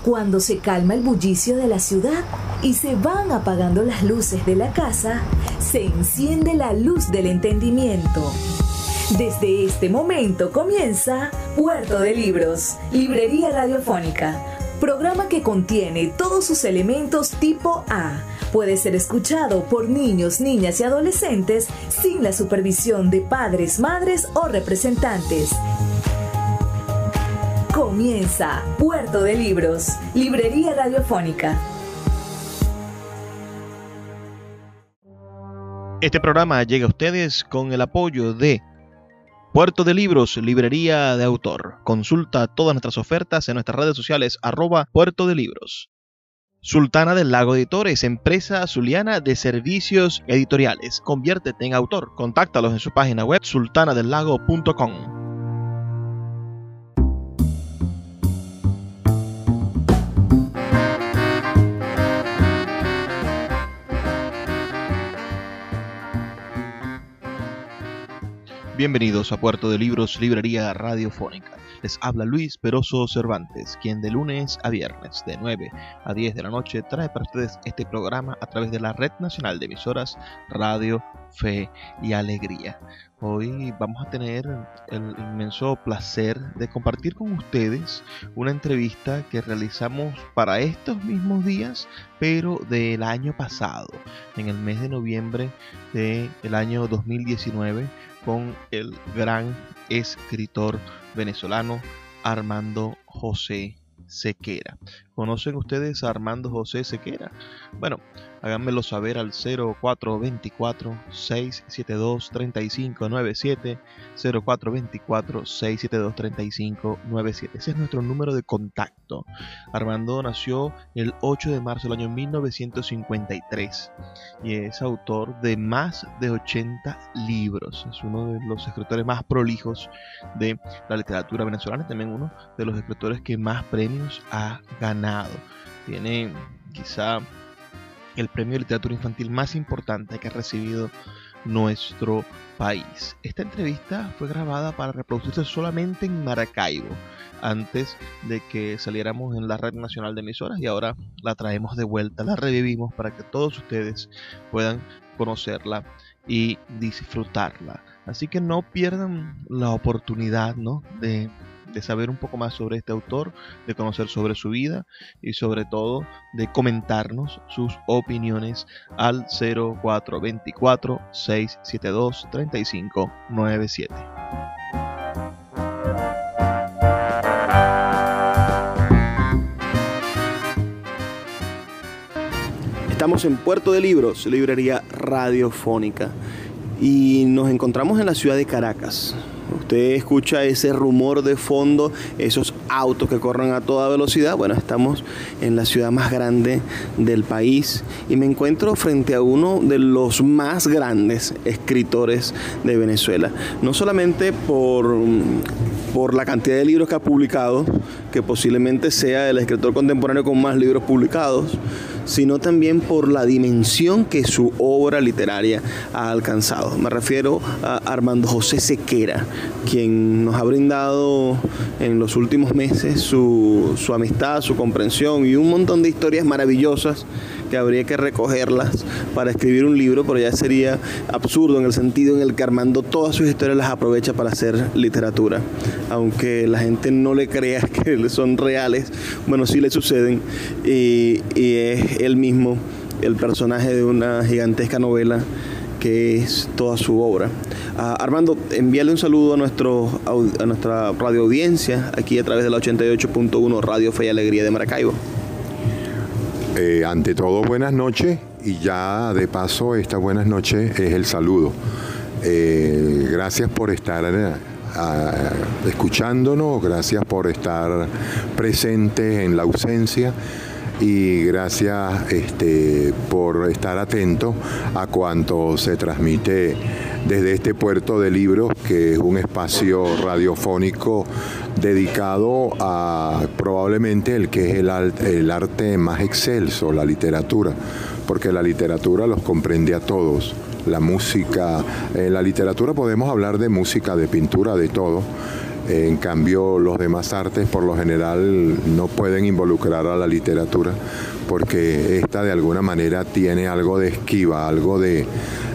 Cuando se calma el bullicio de la ciudad y se van apagando las luces de la casa, se enciende la luz del entendimiento. Desde este momento comienza Puerto de Libros, librería radiofónica, programa que contiene todos sus elementos tipo A. Puede ser escuchado por niños, niñas y adolescentes sin la supervisión de padres, madres o representantes. Comienza Puerto de Libros, librería radiofónica. Este programa llega a ustedes con el apoyo de Puerto de Libros, librería de autor. Consulta todas nuestras ofertas en nuestras redes sociales @Puerto de Libros. Sultana del Lago Editores, empresa zuliana de servicios editoriales. Conviértete en autor. Contáctalos en su página web sultanadelago.com. Bienvenidos a Puerto de Libros, librería radiofónica. Les habla Luis Peroso Cervantes, quien de lunes a viernes, de 9 a 10 de la noche, trae para ustedes este programa a través de la Red Nacional de Emisoras Radio, Fe y Alegría. Hoy vamos a tener el inmenso placer de compartir con ustedes una entrevista que realizamos para estos mismos días, pero del año pasado, en el mes de noviembre del año 2019, con el gran escritor venezolano Armando José Sequera. ¿Conocen ustedes a Armando José Sequera? Bueno, háganmelo saber al 0424-672-3597, 0424-672-3597. Ese es nuestro número de contacto. Armando nació el 8 de marzo del año 1953 y es autor de más de 80 libros. Es uno de los escritores más prolijos de la literatura venezolana, también uno de los escritores que más premios ha ganado. Tiene quizá el premio de literatura infantil más importante que ha recibido nuestro país. Esta entrevista fue grabada para reproducirse solamente en Maracaibo antes de que saliéramos en la Red Nacional de Emisoras, y ahora la traemos de vuelta, la revivimos para que todos ustedes puedan conocerla y disfrutarla. Así que no pierdan la oportunidad, ¿no?, de saber un poco más sobre este autor, de conocer sobre su vida y sobre todo de comentarnos sus opiniones al 0424-672-3597. Estamos en Puerto de Libros, librería radiofónica, y nos encontramos en la ciudad de Caracas. Usted escucha ese rumor de fondo, esos autos que corren a toda velocidad. Bueno, estamos en la ciudad más grande del país y me encuentro frente a uno de los más grandes escritores de Venezuela. No solamente por la cantidad de libros que ha publicado, que posiblemente sea el escritor contemporáneo con más libros publicados, sino también por la dimensión que su obra literaria ha alcanzado. Me refiero a Armando José Sequera, quien nos ha brindado en los últimos meses su amistad, su comprensión y un montón de historias maravillosas que habría que recogerlas para escribir un libro, pero ya sería absurdo en el sentido en el que Armando todas sus historias las aprovecha para hacer literatura. Aunque la gente no le crea que son reales, bueno, sí le suceden, y es él mismo el personaje de una gigantesca novela que es toda su obra. Armando, envíale un saludo a nuestra radio audiencia aquí a través de la 88.1 Radio Fe y Alegría de Maracaibo. Ante todo, buenas noches, y ya de paso esta buenas noches es el saludo. Gracias por estar escuchándonos, gracias por estar presentes en la ausencia, y gracias por estar atento a cuanto se transmite desde este Puerto de Libros, que es un espacio radiofónico dedicado a probablemente el que es el arte más excelso, la literatura, porque la literatura los comprende a todos. La música, en la literatura podemos hablar de música, de pintura, de todo, En cambio, los demás artes por lo general no pueden involucrar a la literatura porque esta de alguna manera tiene algo de esquiva, algo de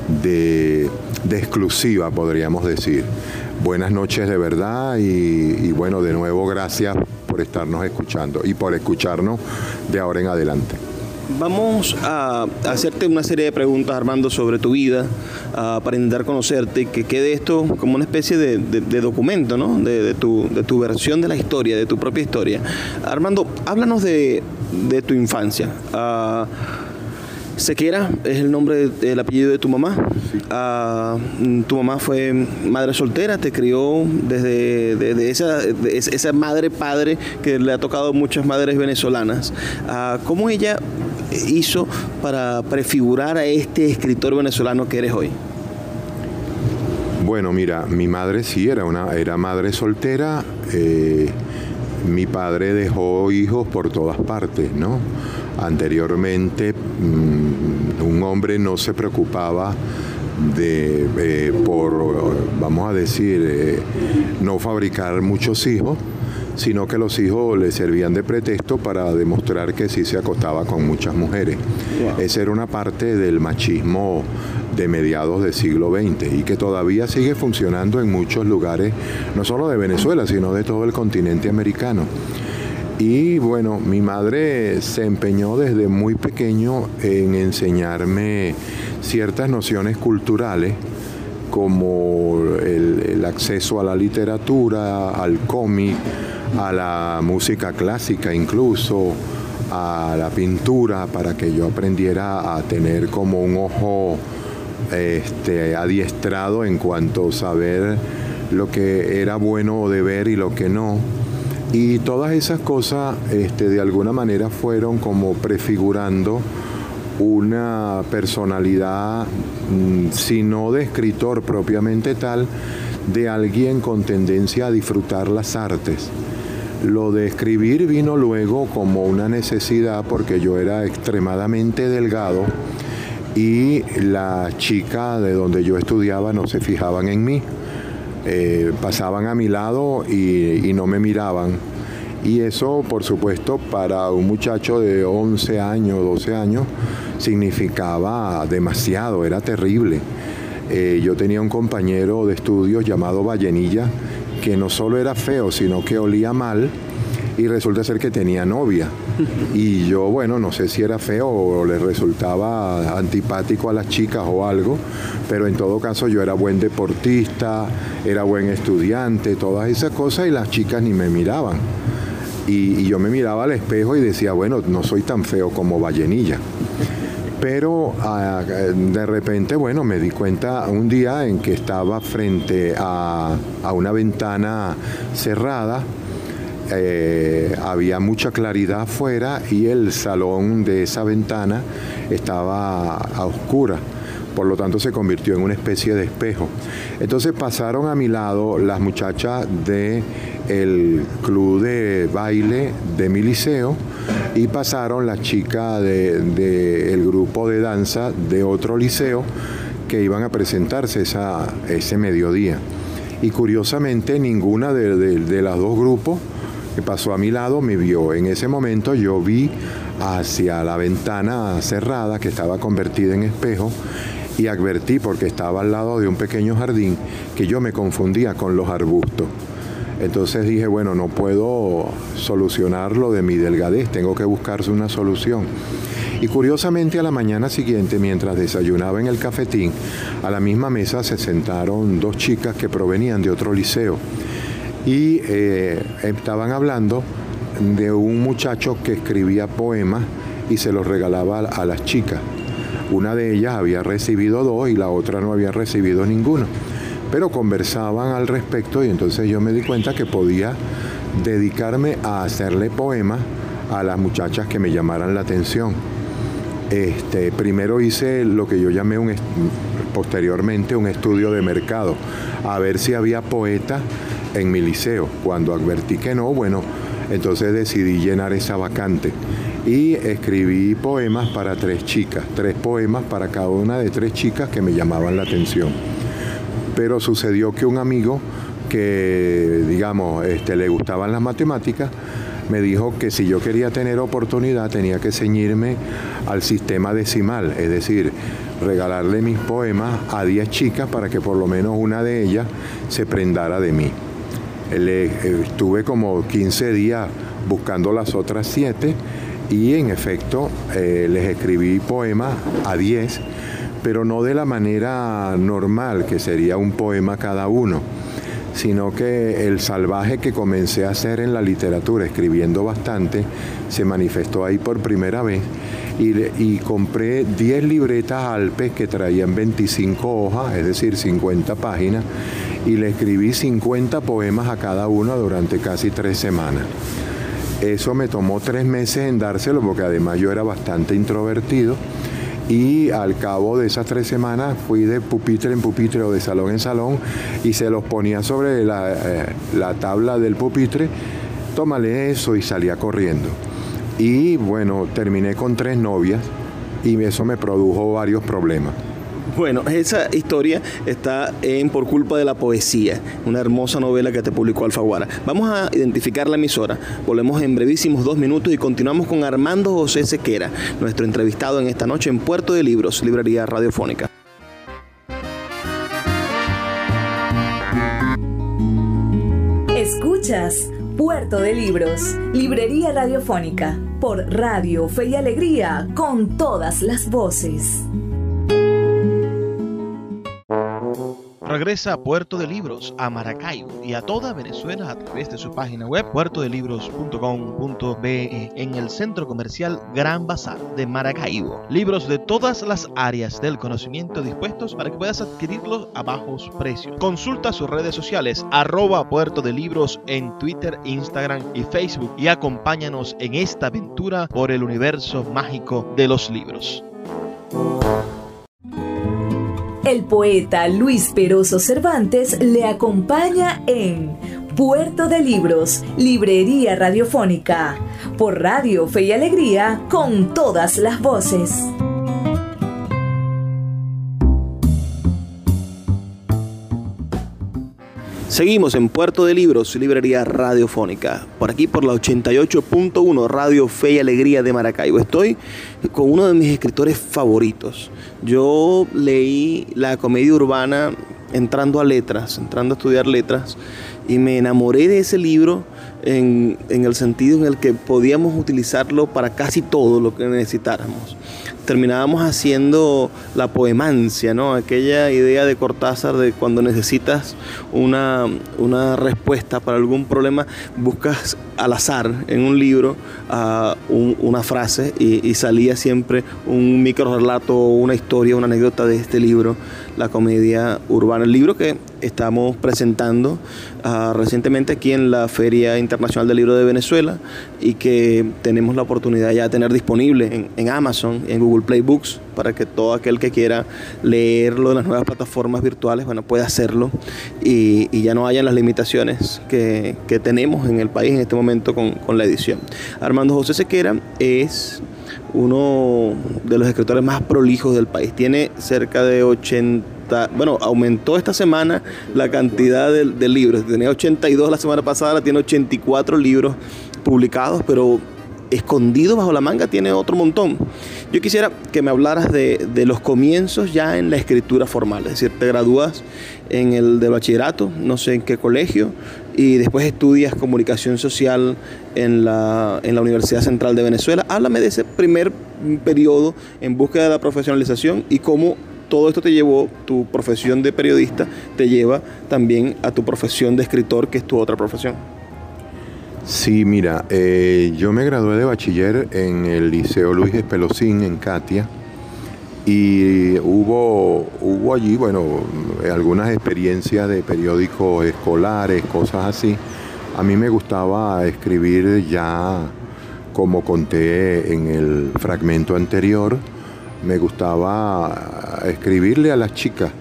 exclusiva, podríamos decir. Buenas noches de verdad y bueno, de nuevo gracias por estarnos escuchando y por escucharnos de ahora en adelante. Vamos a hacerte una serie de preguntas, Armando, sobre tu vida, para intentar conocerte, que quede esto como una especie de documento, ¿no? De tu versión de la historia, de tu propia historia. Armando, háblanos de tu infancia. Sequera es el nombre, el apellido de tu mamá. Sí. Tu mamá fue madre soltera, te crió desde esa madre-padre que le ha tocado a muchas madres venezolanas. ¿Cómo ella hizo para prefigurar a este escritor venezolano que eres hoy? Bueno, mira, mi madre sí era madre soltera. Mi padre dejó hijos por todas partes, ¿no? Anteriormente, un hombre no se preocupaba por, vamos a decir, no fabricar muchos hijos, sino que los hijos le servían de pretexto para demostrar que sí se acostaba con muchas mujeres. Wow. Esa era una parte del machismo de mediados del siglo XX y que todavía sigue funcionando en muchos lugares, no solo de Venezuela, sino de todo el continente americano. Y bueno, mi madre se empeñó desde muy pequeño en enseñarme ciertas nociones culturales, como el acceso a la literatura, al cómic, a la música clásica incluso, a la pintura, para que yo aprendiera a tener como un ojo adiestrado en cuanto a saber lo que era bueno de ver y lo que no. Y todas esas cosas de alguna manera fueron como prefigurando una personalidad, si no de escritor propiamente tal, de alguien con tendencia a disfrutar las artes. Lo de escribir vino luego como una necesidad porque yo era extremadamente delgado y las chicas de donde yo estudiaba no se fijaban en mí. Pasaban a mi lado y no me miraban. Y eso, por supuesto, para un muchacho de 11 años, 12 años, significaba demasiado, era terrible. Yo tenía un compañero de estudios llamado Vallenilla, que no solo era feo, sino que olía mal, y resulta ser que tenía novia. Y yo, bueno, no sé si era feo o le resultaba antipático a las chicas o algo, pero en todo caso yo era buen deportista, era buen estudiante, todas esas cosas, y las chicas ni me miraban. Y yo me miraba al espejo y decía, bueno, no soy tan feo como Vallenilla. Pero de repente, bueno, me di cuenta un día en que estaba frente a una ventana cerrada. Había mucha claridad afuera y el salón de esa ventana estaba a oscuras, por lo tanto se convirtió en una especie de espejo. Entonces pasaron a mi lado las muchachas del club de baile de mi liceo y pasaron las chicas del grupo de danza de otro liceo que iban a presentarse ese mediodía. Y curiosamente ninguna de las dos grupos que pasó a mi lado me vio. En ese momento yo vi hacia la ventana cerrada que estaba convertida en espejo y advertí, porque estaba al lado de un pequeño jardín, que yo me confundía con los arbustos. Entonces dije, bueno, no puedo solucionar lo de mi delgadez, tengo que buscarse una solución. Y curiosamente a la mañana siguiente, mientras desayunaba en el cafetín, a la misma mesa se sentaron dos chicas que provenían de otro liceo. Y estaban hablando de un muchacho que escribía poemas y se los regalaba a las chicas. Una de ellas había recibido 2 y la otra no había recibido ninguno. Pero conversaban al respecto y entonces yo me di cuenta que podía dedicarme a hacerle poemas a las muchachas que me llamaran la atención. Primero hice lo que yo llamé posteriormente un estudio de mercado, a ver si había poetas en mi liceo. Cuando advertí que no, bueno, entonces decidí llenar esa vacante y escribí poemas para 3 chicas, 3 poemas para cada una de 3 chicas que me llamaban la atención. Pero sucedió que un amigo que, digamos, le gustaban las matemáticas, me dijo que si yo quería tener oportunidad tenía que ceñirme al sistema decimal, es decir, regalarle mis poemas a 10 chicas para que por lo menos una de ellas se prendara de mí. Estuve como 15 días buscando las otras 7 y en efecto les escribí poemas a 10, pero no de la manera normal, que sería un poema cada uno, sino que el salvaje que comencé a hacer en la literatura, escribiendo bastante, se manifestó ahí por primera vez y compré 10 libretas Alpes que traían 25 hojas, es decir, 50 páginas, y le escribí 50 poemas a cada uno durante casi 3 semanas. Eso me tomó 3 meses en dárselo porque además yo era bastante introvertido. Y al cabo de esas 3 semanas fui de pupitre en pupitre o de salón en salón y se los ponía sobre la tabla del pupitre, tómale eso, y salía corriendo. Y bueno, terminé con 3 novias y eso me produjo varios problemas. Bueno, esa historia está en Por culpa de la poesía, una hermosa novela que te publicó Alfaguara. Vamos a identificar la emisora. Volvemos en brevísimos 2 minutos y continuamos con Armando José Sequera, nuestro entrevistado en esta noche en Puerto de Libros, librería radiofónica. Escuchas Puerto de Libros, librería radiofónica, por Radio Fe y Alegría, con todas las voces. Regresa a Puerto de Libros, a Maracaibo y a toda Venezuela a través de su página web puertodelibros.com.be en el centro comercial Gran Bazar de Maracaibo. Libros de todas las áreas del conocimiento dispuestos para que puedas adquirirlos a bajos precios. Consulta sus redes sociales @Puerto de Libros en Twitter, Instagram y Facebook y acompáñanos en esta aventura por el universo mágico de los libros. El poeta Luis Peroso Cervantes le acompaña en Puerto de Libros, librería radiofónica, por Radio Fe y Alegría, con todas las voces. Seguimos en Puerto de Libros, librería radiofónica, por aquí por la 88.1 Radio Fe y Alegría de Maracaibo. Estoy con uno de mis escritores favoritos. Yo leí la comedia urbana entrando a estudiar letras, y me enamoré de ese libro en el sentido en el que podíamos utilizarlo para casi todo lo que necesitáramos. Terminábamos haciendo la poemancia, ¿no? Aquella idea de Cortázar de cuando necesitas una respuesta para algún problema, buscas al azar en un libro una frase y salía siempre un microrelato, una historia, una anécdota de este libro, la comedia urbana. El libro que estamos presentando recientemente aquí en la Feria Internacional del Libro de Venezuela y que tenemos la oportunidad ya de tener disponible en Amazon, en Google Play Books, para que todo aquel que quiera leerlo en las nuevas plataformas virtuales, bueno, pueda hacerlo y ya no hayan las limitaciones que tenemos en el país en este momento con la edición. Armando José Sequera es uno de los escritores más prolijos del país. Tiene cerca de 80, bueno, aumentó esta semana la cantidad de libros. Tenía 82 la semana pasada, ahora tiene 84 libros publicados, pero escondido bajo la manga tiene otro montón. Yo quisiera que me hablaras de los comienzos ya en la escritura formal, es decir, te gradúas en el de bachillerato, no sé en qué colegio, y después estudias comunicación social en la Universidad Central de Venezuela. Háblame de ese primer periodo en búsqueda de la profesionalización y cómo todo esto te llevó, tu profesión de periodista te lleva también a tu profesión de escritor, que es tu otra profesión. Sí, mira, yo me gradué de bachiller en el Liceo Luis Espelosín en Catia y hubo allí, bueno, algunas experiencias de periódicos escolares, cosas así. A mí me gustaba escribir ya, como conté en el fragmento anterior, me gustaba escribirle a las chicas.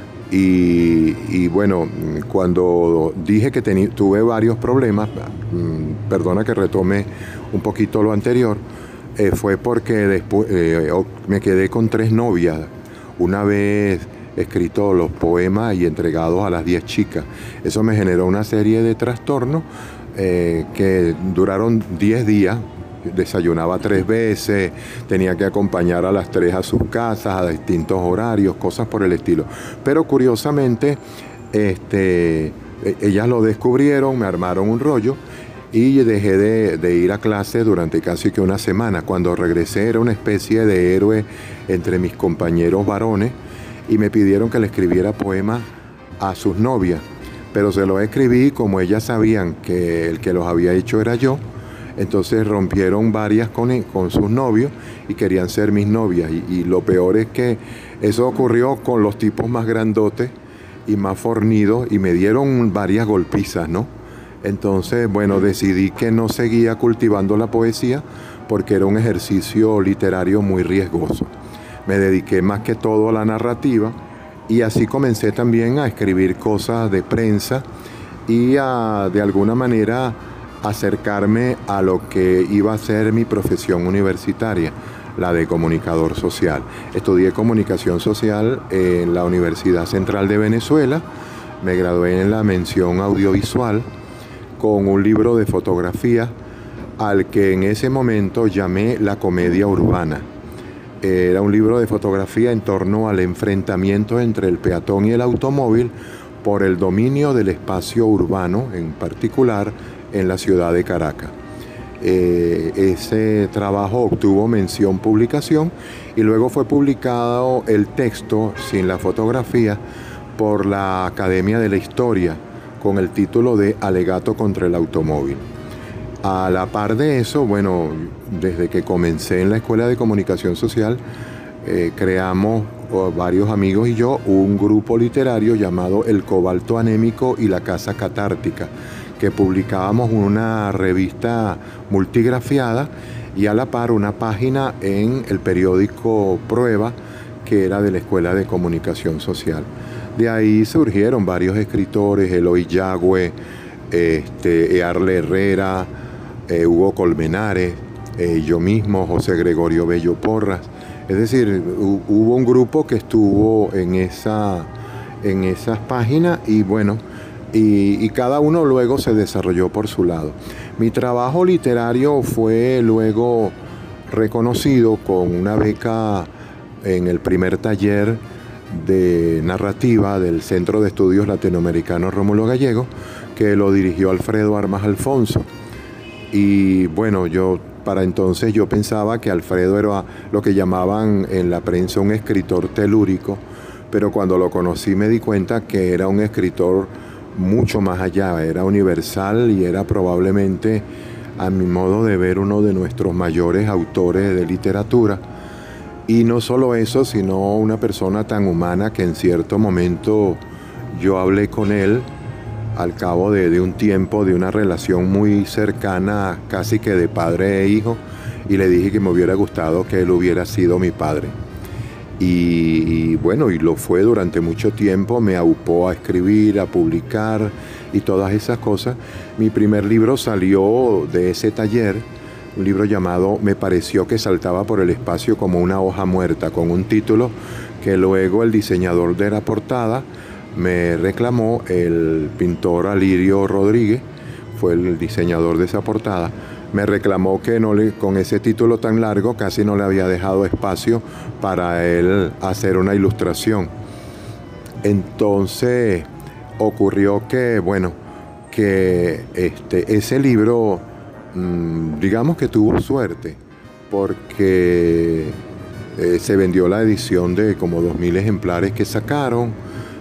Y bueno, cuando dije que tuve varios problemas, perdona que retome un poquito lo anterior, fue porque después me quedé con 3 novias. Una vez escrito los poemas y entregados a las 10 chicas. Eso me generó una serie de trastornos que duraron 10 días. Desayunaba 3 veces, tenía que acompañar a las 3 a sus casas, a distintos horarios, cosas por el estilo. Pero curiosamente, ellas lo descubrieron, me armaron un rollo y dejé de ir a clase durante casi que una semana. Cuando regresé era una especie de héroe entre mis compañeros varones y me pidieron que le escribiera poemas a sus novias. Pero se los escribí, como ellas sabían que el que los había hecho era yo, entonces rompieron varias con sus novios y querían ser mis novias. Y lo peor es que eso ocurrió con los tipos más grandotes y más fornidos y me dieron varias golpizas, ¿no? Entonces, bueno, decidí que no seguía cultivando la poesía porque era un ejercicio literario muy riesgoso. Me dediqué más que todo a la narrativa y así comencé también a escribir cosas de prensa y de alguna manera acercarme a lo que iba a ser mi profesión universitaria, la de comunicador social. Estudié comunicación social en la Universidad Central de Venezuela, me gradué en la mención audiovisual con un libro de fotografía al que en ese momento llamé La Comedia Urbana. Era un libro de fotografía en torno al enfrentamiento entre el peatón y el automóvil por el dominio del espacio urbano, en particular en la ciudad de Caracas. Ese trabajo obtuvo mención publicación y luego fue publicado el texto sin la fotografía por la Academia de la Historia con el título de Alegato contra el automóvil. A la par de eso, bueno, desde que comencé en la Escuela de Comunicación Social, creamos varios amigos y yo un grupo literario llamado El Cobalto Anémico y la Casa Catártica, que publicábamos una revista multigrafiada y a la par una página en el periódico Prueba, que era de la Escuela de Comunicación Social. De ahí surgieron varios escritores, Eloy Yagüe, Earle Herrera, Hugo Colmenares, yo mismo, José Gregorio Bello Porras. Es decir, hubo un grupo que estuvo en esas páginas y bueno, y cada uno luego se desarrolló por su lado. Mi trabajo literario fue luego reconocido con una beca en el primer taller de narrativa del Centro de Estudios Latinoamericanos Rómulo Gallego, que lo dirigió Alfredo Armas Alfonso. Y bueno, para entonces yo pensaba que Alfredo era lo que llamaban en la prensa un escritor telúrico, pero cuando lo conocí me di cuenta que era un escritor mucho más allá, era universal y era probablemente, a mi modo de ver, uno de nuestros mayores autores de literatura. Y no solo eso, sino una persona tan humana que en cierto momento yo hablé con él al cabo de un tiempo, de una relación muy cercana, casi que de padre e hijo, y le dije que me hubiera gustado que él hubiera sido mi padre. Y bueno, y lo fue durante mucho tiempo, me aupó a escribir, a publicar y todas esas cosas. Mi primer libro salió de ese taller, un libro llamado Me pareció que saltaba por el espacio como una hoja muerta, con un título que luego el diseñador de la portada me reclamó, el pintor Alirio Rodríguez, fue el diseñador de esa portada. Me reclamó que con ese título tan largo casi no le había dejado espacio para él hacer una ilustración. Entonces ocurrió que, bueno, que ese libro, digamos que tuvo suerte, porque se vendió la edición de como 2000 ejemplares que sacaron.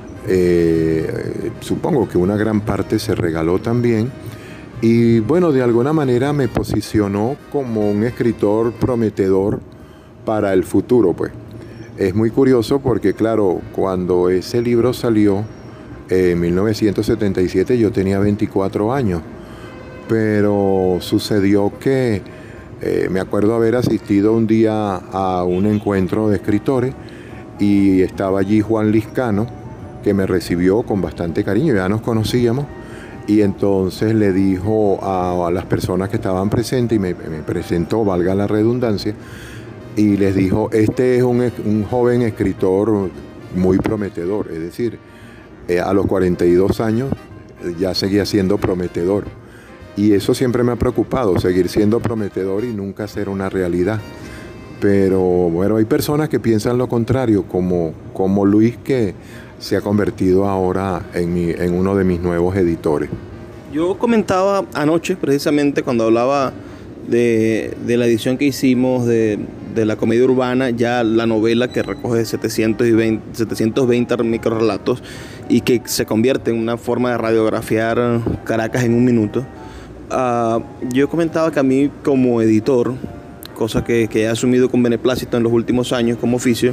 Supongo que una gran parte se regaló también. Y bueno, de alguna manera me posicionó como un escritor prometedor para el futuro, pues. Es muy curioso porque, claro, cuando ese libro salió en 1977 yo tenía 24 años, pero sucedió que me acuerdo haber asistido un día a un encuentro de escritores y estaba allí Juan Liscano, que me recibió con bastante cariño, ya nos conocíamos. Y entonces le dijo a las personas que estaban presentes, y me presentó, valga la redundancia, y les dijo, este es un joven escritor muy prometedor. Es decir, a los 42 años ya seguía siendo prometedor. Y eso siempre me ha preocupado, seguir siendo prometedor y nunca ser una realidad. Pero bueno, hay personas que piensan lo contrario, como Luis, que se ha convertido ahora en uno de mis nuevos editores. Yo comentaba anoche, precisamente cuando hablaba de la edición que hicimos de la comedia urbana, ya la novela que recoge 720 microrelatos y que se convierte en una forma de radiografiar Caracas en un minuto. Yo comentaba que a mí como editor, cosa que he asumido con beneplácito en los últimos años como oficio,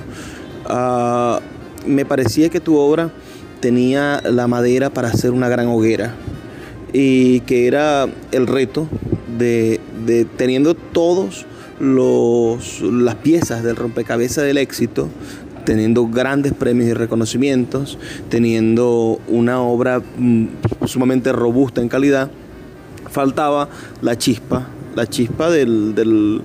me parecía que tu obra tenía la madera para hacer una gran hoguera y que era el reto de teniendo todos las piezas del rompecabezas del éxito, teniendo grandes premios y reconocimientos, teniendo una obra sumamente robusta en calidad, faltaba la chispa de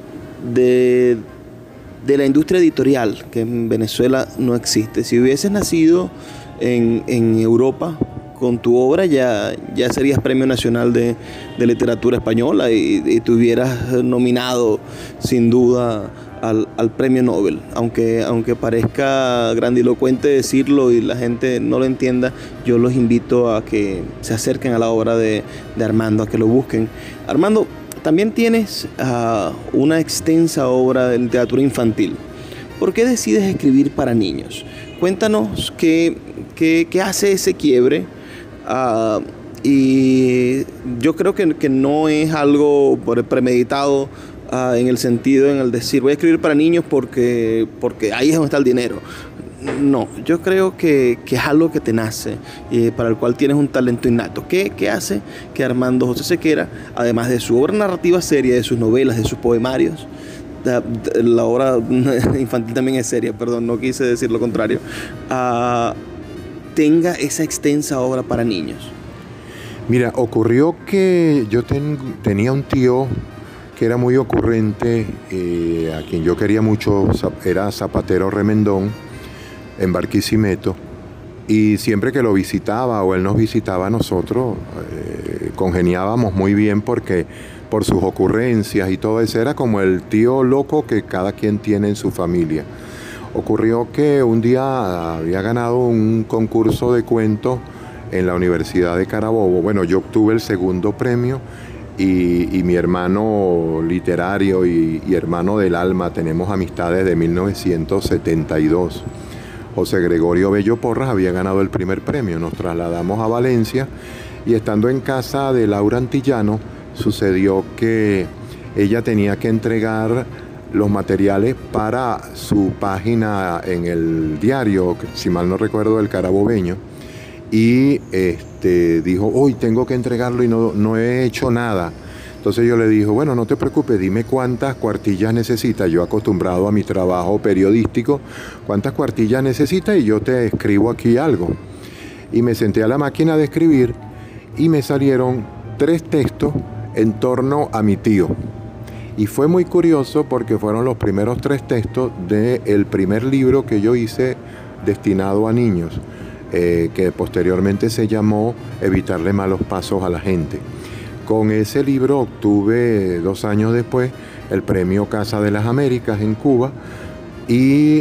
la industria editorial, que en Venezuela no existe. Si hubieses nacido en Europa, con tu obra ya serías Premio Nacional de Literatura Española y te hubieras nominado sin duda al Premio Nobel. Aunque parezca grandilocuente decirlo y la gente no lo entienda, yo los invito a que se acerquen a la obra de Armando, a que lo busquen. Armando, también tienes una extensa obra de literatura infantil. ¿Por qué decides escribir para niños? Cuéntanos qué hace ese quiebre. Y yo creo que no es algo premeditado en el sentido, en el decir voy a escribir para niños porque ahí es donde está el dinero. No, yo creo que es algo que te nace y para el cual tienes un talento innato. ¿Qué hace que Armando José Sequera, además de su obra narrativa seria, de sus novelas, de sus poemarios, la obra infantil también es seria, perdón, no quise decir lo contrario, tenga esa extensa obra para niños? Mira, ocurrió que yo tenía un tío que era muy ocurrente, a quien yo quería mucho, era Zapatero Remendón, en Barquisimeto, y siempre que lo visitaba o él nos visitaba a nosotros, congeniábamos muy bien porque por sus ocurrencias y todo eso, era como el tío loco que cada quien tiene en su familia. Ocurrió que un día había ganado un concurso de cuentos en la Universidad de Carabobo. Bueno, yo obtuve el segundo premio y mi hermano literario y hermano del alma, tenemos amistades de 1972. José Gregorio Bello Porras había ganado el primer premio. Nos trasladamos a Valencia y estando en casa de Laura Antillano, sucedió que ella tenía que entregar los materiales para su página en el diario, si mal no recuerdo, El Carabobeño, y dijo, hoy tengo que entregarlo y no he hecho nada. Entonces yo le dije, bueno, no te preocupes, dime cuántas cuartillas necesitas. Yo acostumbrado a mi trabajo periodístico, cuántas cuartillas necesitas y yo te escribo aquí algo. Y me senté a la máquina de escribir y me salieron 3 textos en torno a mi tío. Y fue muy curioso porque fueron los primeros 3 textos del primer libro que yo hice destinado a niños, que posteriormente se llamó Evitarle malos pasos a la gente. Con ese libro obtuve 2 años después el premio Casa de las Américas en Cuba y,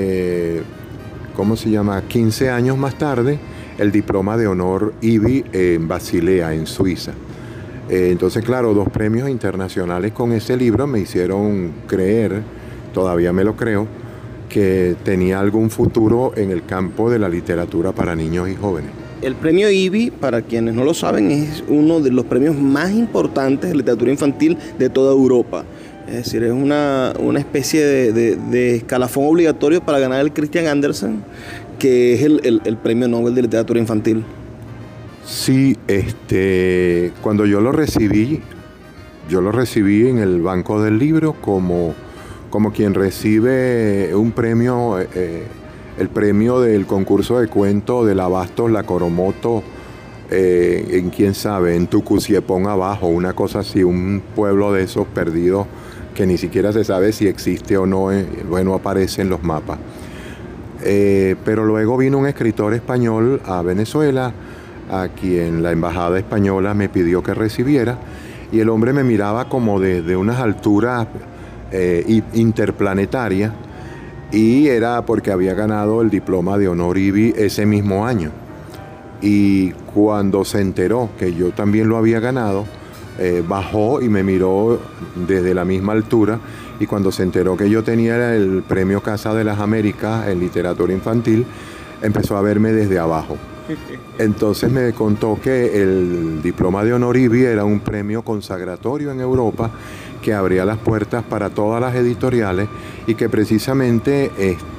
15 años más tarde, el diploma de honor IBI en Basilea, en Suiza. Entonces, claro, 2 premios internacionales con ese libro me hicieron creer, todavía me lo creo, que tenía algún futuro en el campo de la literatura para niños y jóvenes. El premio IBI, para quienes no lo saben, es uno de los premios más importantes de literatura infantil de toda Europa. Es decir, es una especie de escalafón obligatorio para ganar el Christian Andersen, que es el premio Nobel de literatura infantil. Sí, cuando yo lo recibí en el banco del libro como quien recibe un premio, el premio del concurso de cuentos del Abastos, La Coromoto, en quién sabe, en Tucuciepón abajo, una cosa así, un pueblo de esos perdidos que ni siquiera se sabe si existe o no, bueno, aparece en los mapas. Pero luego vino un escritor español a Venezuela, a quien la embajada española me pidió que recibiera, y el hombre me miraba como desde unas alturas interplanetarias, y era porque había ganado el diploma de honor IBI ese mismo año. Y cuando se enteró que yo también lo había ganado, bajó y me miró desde la misma altura, y cuando se enteró que yo tenía el premio Casa de las Américas en literatura infantil, empezó a verme desde abajo. Entonces me contó que el diploma de honor IBI era un premio consagratorio en Europa que abría las puertas para todas las editoriales, y que precisamente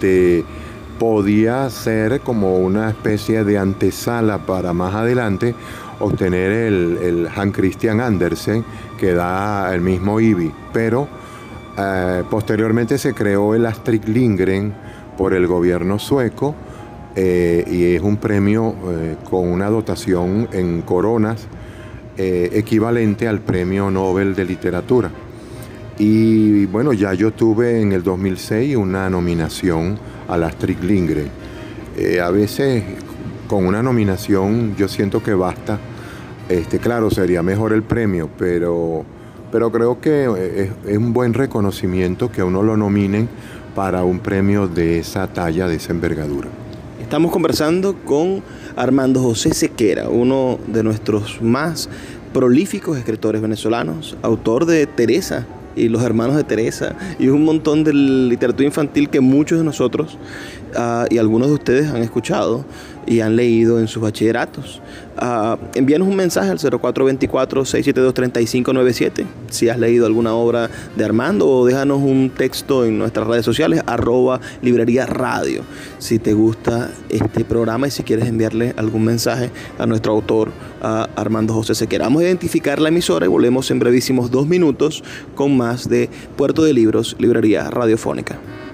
podía ser como una especie de antesala para más adelante obtener el Hans Christian Andersen, que da el mismo IBI. Pero posteriormente se creó el Astrid Lindgren por el gobierno sueco, y es un premio con una dotación en coronas equivalente al Premio Nobel de Literatura. Y bueno, ya yo tuve en el 2006 una nominación al Astrid Lindgren. A veces con una nominación yo siento que basta. Claro, sería mejor el premio, pero creo que es un buen reconocimiento que a uno lo nominen para un premio de esa talla, de esa envergadura. Estamos conversando con Armando José Sequera, uno de nuestros más prolíficos escritores venezolanos, autor de Teresa y Los Hermanos de Teresa, y un montón de literatura infantil que muchos de nosotros y algunos de ustedes han escuchado y han leído en sus bachilleratos. Envíanos un mensaje al 0424-672-3597 si has leído alguna obra de Armando, o déjanos un texto en nuestras redes sociales @librería radio si te gusta este programa y si quieres enviarle algún mensaje a nuestro autor, a Armando José Sequera. Vamos a identificar la emisora y volvemos en brevísimos 2 minutos con más de Puerto de Libros, Librería Radiofónica.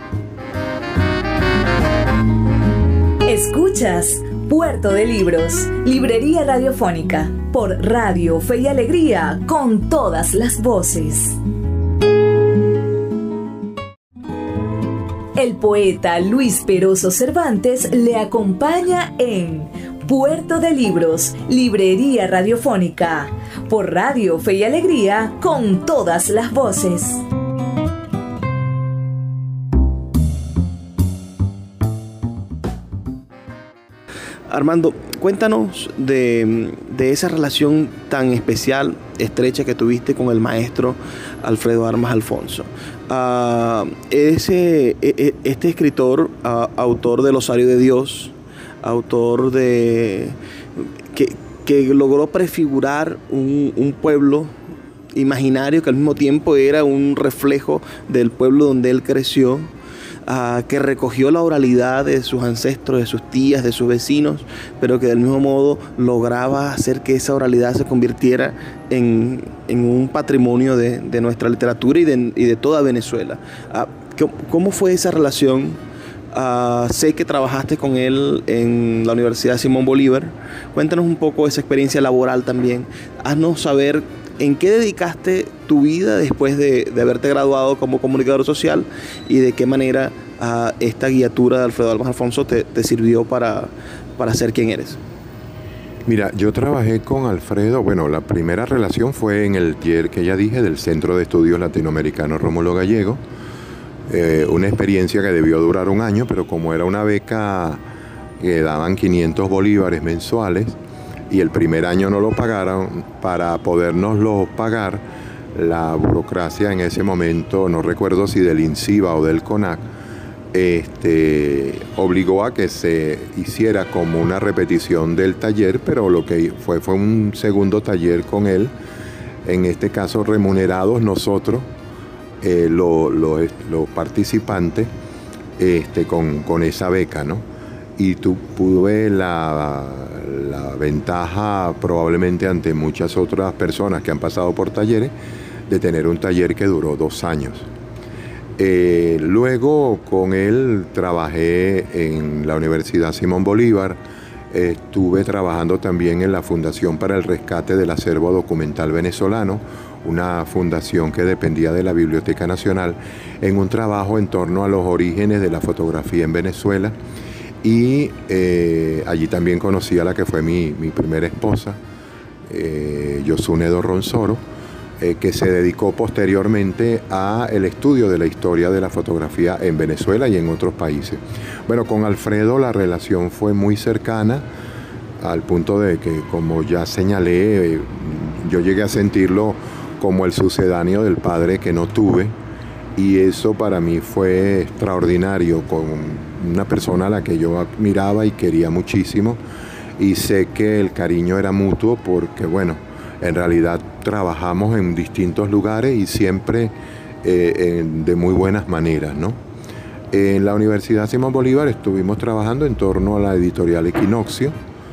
Escuchas Puerto de Libros, Librería Radiofónica, por Radio Fe y Alegría, con todas las voces. El poeta Luis Peroso Cervantes le acompaña en Puerto de Libros, Librería Radiofónica, por Radio Fe y Alegría, con todas las voces. Armando, cuéntanos de esa relación tan especial, estrecha que tuviste con el maestro Alfredo Armas Alfonso. Este escritor, autor del Osario de Dios, autor de que logró prefigurar un pueblo imaginario que al mismo tiempo era un reflejo del pueblo donde él creció, que recogió la oralidad de sus ancestros, de sus tías, de sus vecinos, pero que del mismo modo lograba hacer que esa oralidad se convirtiera en un patrimonio de nuestra literatura y de toda Venezuela. ¿Cómo fue esa relación? Sé que trabajaste con él en la Universidad Simón Bolívar. Cuéntanos un poco esa experiencia laboral también. Haznos saber en qué dedicaste tu vida después de haberte graduado como comunicador social, y de qué manera esta guiatura de Alfredo Armas Alfonso te sirvió para ser quien eres. Mira, yo trabajé con Alfredo, bueno, la primera relación fue en el taller que ya dije del Centro de Estudios Latinoamericanos Rómulo Gallego, una experiencia que debió durar 1 año, pero como era una beca que daban 500 bolívares mensuales, y el primer año no lo pagaron, para podernoslo pagar, la burocracia en ese momento, no recuerdo si del INCIBA o del CONAC, obligó a que se hiciera como una repetición del taller, pero lo que fue un segundo taller con él, en este caso remunerados nosotros, los participantes, con esa beca, ¿no? Y tuve la ventaja, probablemente ante muchas otras personas que han pasado por talleres, de tener un taller que duró 2 años. Luego con él trabajé en la Universidad Simón Bolívar, estuve trabajando también en la Fundación para el Rescate del Acervo Documental Venezolano, una fundación que dependía de la Biblioteca Nacional, en un trabajo en torno a los orígenes de la fotografía en Venezuela. Y allí también conocí a la que fue mi primera esposa, Yosune Dorronsoro, que se dedicó posteriormente al estudio de la historia de la fotografía en Venezuela y en otros países. Bueno, con Alfredo la relación fue muy cercana, al punto de que, como ya señalé, yo llegué a sentirlo como el sucedáneo del padre que no tuve, y eso para mí fue extraordinario, con una persona a la que yo admiraba y quería muchísimo, y sé que el cariño era mutuo porque, bueno, en realidad trabajamos en distintos lugares y siempre de muy buenas maneras, ¿no? En la Universidad Simón Bolívar estuvimos trabajando en torno a la editorial Equinoccio.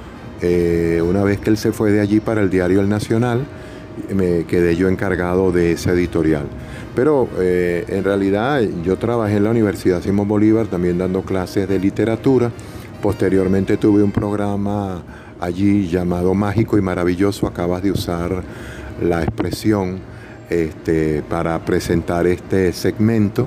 Una vez que él se fue de allí para el diario El Nacional, me quedé yo encargado de esa editorial. Pero en realidad yo trabajé en la Universidad Simón Bolívar también dando clases de literatura. Posteriormente tuve un programa allí llamado Mágico y Maravilloso. Acabas de usar la expresión para presentar este segmento.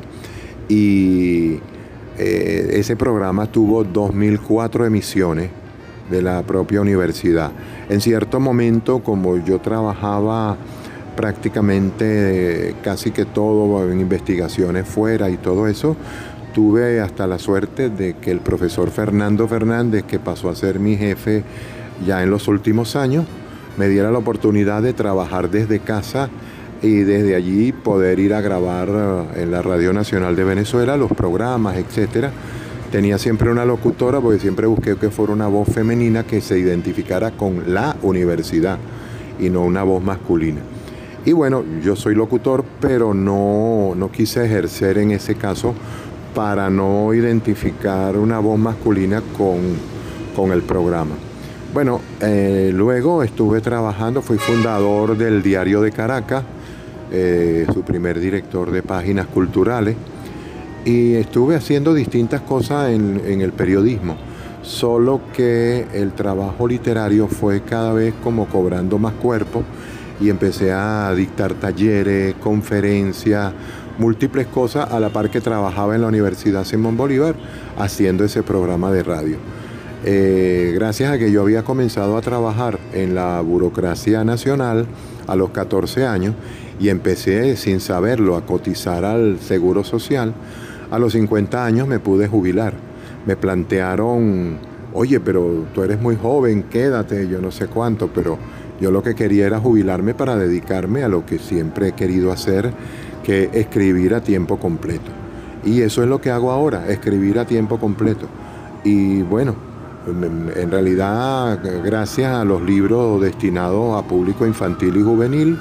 Y ese programa tuvo 2004 emisiones de la propia universidad. En cierto momento, como yo trabajaba prácticamente casi que todo en investigaciones fuera y todo eso, tuve hasta la suerte de que el profesor Fernando Fernández, que pasó a ser mi jefe ya en los últimos años, me diera la oportunidad de trabajar desde casa y desde allí poder ir a grabar en la Radio Nacional de Venezuela los programas, etcétera. Tenía siempre una locutora, porque siempre busqué que fuera una voz femenina que se identificara con la universidad y no una voz masculina. Y bueno, yo soy locutor, pero no quise ejercer en ese caso para no identificar una voz masculina con el programa. Bueno, luego estuve trabajando, fui fundador del Diario de Caracas, su primer director de páginas culturales, y estuve haciendo distintas cosas en el periodismo, solo que el trabajo literario fue cada vez como cobrando más cuerpo, y empecé a dictar talleres, conferencias, múltiples cosas, a la par que trabajaba en la Universidad Simón Bolívar haciendo ese programa de radio. Gracias a que yo había comenzado a trabajar en la burocracia nacional a los 14 años y empecé sin saberlo a cotizar al Seguro Social, a los 50 años me pude jubilar. Me plantearon, oye, pero tú eres muy joven, quédate, yo no sé cuánto, pero yo lo que quería era jubilarme para dedicarme a lo que siempre he querido hacer, que es escribir a tiempo completo. Y eso es lo que hago ahora, escribir a tiempo completo. Y bueno, en realidad, gracias a los libros destinados a público infantil y juvenil,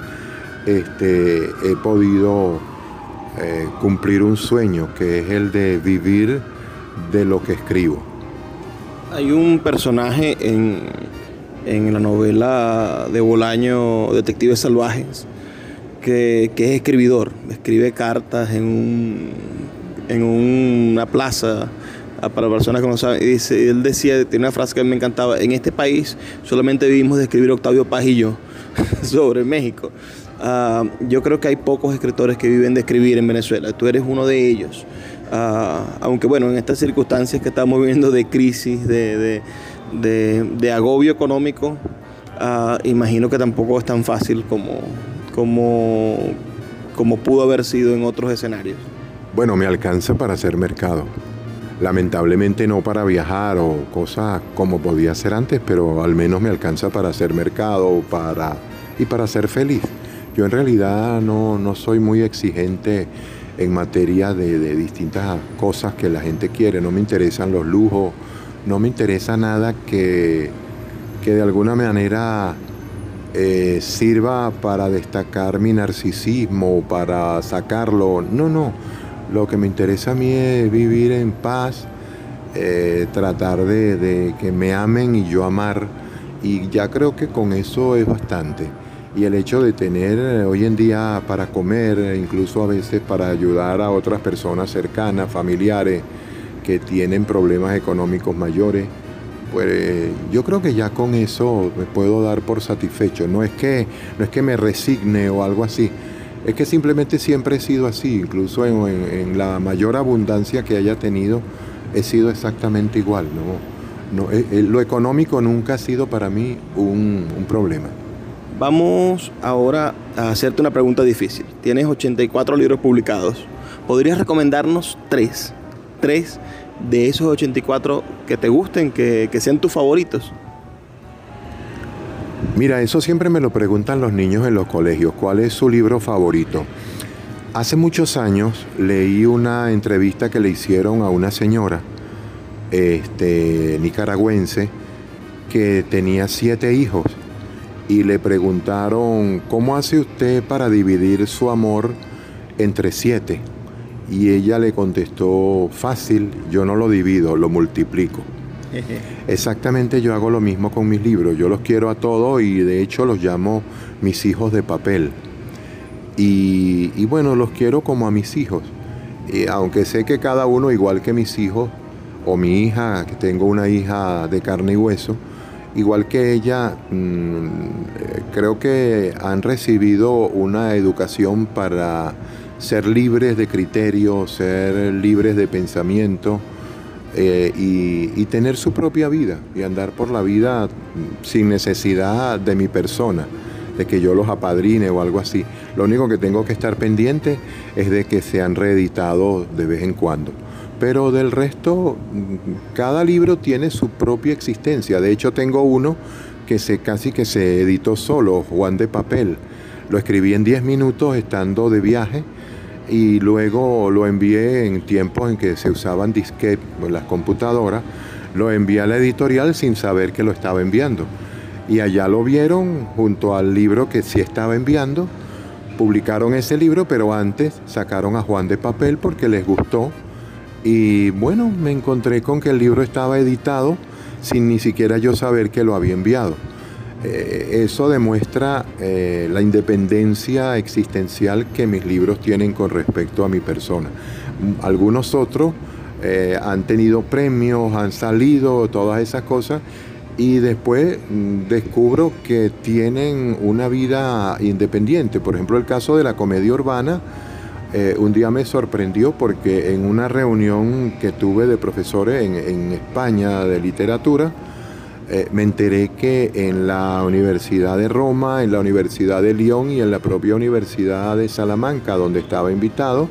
he podido cumplir un sueño, que es el de vivir de lo que escribo. Hay un personaje en la novela de Bolaño, Detectives Salvajes, que es escribidor, escribe cartas en una plaza para personas que no saben, y él decía, tiene una frase que me encantaba: en este país solamente vivimos de escribir Octavio Paz y yo sobre México. Yo creo que hay pocos escritores que viven de escribir en Venezuela, tú eres uno de ellos, aunque bueno, en estas circunstancias que estamos viviendo de crisis, de agobio económico, imagino que tampoco es tan fácil como pudo haber sido en otros escenarios. Bueno, me alcanza para hacer mercado. Lamentablemente no para viajar o cosas como podía ser antes, pero al menos me alcanza para hacer mercado y para ser feliz. Yo en realidad no soy muy exigente en materia de distintas cosas que la gente quiere. No me interesan los lujos, no me interesa nada que de alguna manera sirva para destacar mi narcisismo o para sacarlo. No. Lo que me interesa a mí es vivir en paz, tratar de que me amen y yo amar. Y ya creo que con eso es bastante. Y el hecho de tener hoy en día para comer, incluso a veces para ayudar a otras personas cercanas, familiares, que tienen problemas económicos mayores, pues yo creo que ya con eso me puedo dar por satisfecho. No es que me resigne o algo así, es que simplemente siempre he sido así, incluso en la mayor abundancia que haya tenido, he sido exactamente igual. Lo económico nunca ha sido para mí un problema. Vamos ahora a hacerte una pregunta difícil. Tienes 84 libros publicados. ¿Podrías recomendarnos tres de esos 84 que te gusten, que sean tus favoritos? Mira, eso siempre me lo preguntan los niños en los colegios. ¿Cuál es su libro favorito? Hace muchos años leí una entrevista que le hicieron a una señora nicaragüense que tenía 7 hijos y le preguntaron: ¿cómo hace usted para dividir su amor entre 7? Y ella le contestó: fácil, yo no lo divido, lo multiplico. Exactamente, yo hago lo mismo con mis libros. Yo los quiero a todos y de hecho los llamo mis hijos de papel. Y bueno, los quiero como a mis hijos. Y aunque sé que cada uno, igual que mis hijos, o mi hija, que tengo una hija de carne y hueso, igual que ella, creo que han recibido una educación para ser libres de criterio, ser libres de pensamiento, y tener su propia vida y andar por la vida sin necesidad de mi persona, de que yo los apadrine o algo así. Lo único que tengo que estar pendiente es de que sean reeditados de vez en cuando. Pero del resto, cada libro tiene su propia existencia. De hecho, tengo uno que casi que se editó solo, Juan de Papel. Lo escribí en 10 minutos estando de viaje y luego lo envié en tiempos en que se usaban disquetes en las computadoras. Lo envié a la editorial sin saber que lo estaba enviando. Y allá lo vieron junto al libro que sí estaba enviando. Publicaron ese libro, pero antes sacaron a Juan de Papel porque les gustó. Y bueno, me encontré con que el libro estaba editado sin ni siquiera yo saber que lo había enviado. Eso demuestra la independencia existencial que mis libros tienen con respecto a mi persona. Algunos otros han tenido premios, han salido, todas esas cosas, y después descubro que tienen una vida independiente. Por ejemplo, el caso de la comedia urbana. Un día me sorprendió porque en una reunión que tuve de profesores en España de literatura, me enteré que en la Universidad de Roma, en la Universidad de Lyon y en la propia Universidad de Salamanca, donde estaba invitado,